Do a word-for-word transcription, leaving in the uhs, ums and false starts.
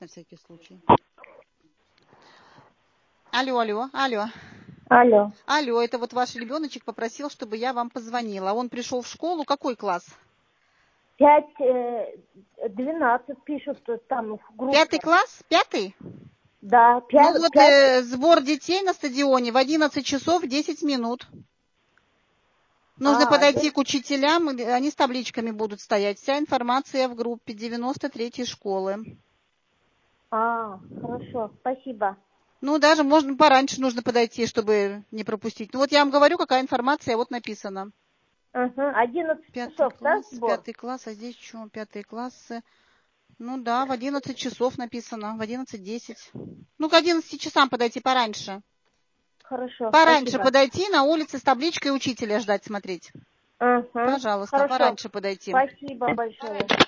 на всякий случай. Алло, алло, алло. Алло. Алло, это вот ваш ребеночек попросил, чтобы я вам позвонила. Он пришел в школу, какой класс? Пять, двенадцать пишут там в группе. Пятый класс? Пятый? Да, Ну пять. вот пять... э, сбор детей на стадионе в одиннадцать часов десять минут. Нужно а, подойти один... к учителям, они с табличками будут стоять. Вся информация в группе девяносто третьей школы. А, хорошо, спасибо. Ну, даже можно пораньше нужно подойти, чтобы не пропустить. Ну, вот я вам говорю, какая информация вот написана. Ага, одиннадцать Пятый часов, да, класс, сбор? пятый класс, а здесь что, пятые классы? Ну да, в одиннадцать часов написано, в одиннадцать десять. Ну, к одиннадцати часам подойти пораньше. Хорошо, Пораньше спасибо. подойти, на улице с табличкой учителя ждать, смотреть. Ага, Пожалуйста, хорошо. пораньше подойти. Спасибо большое.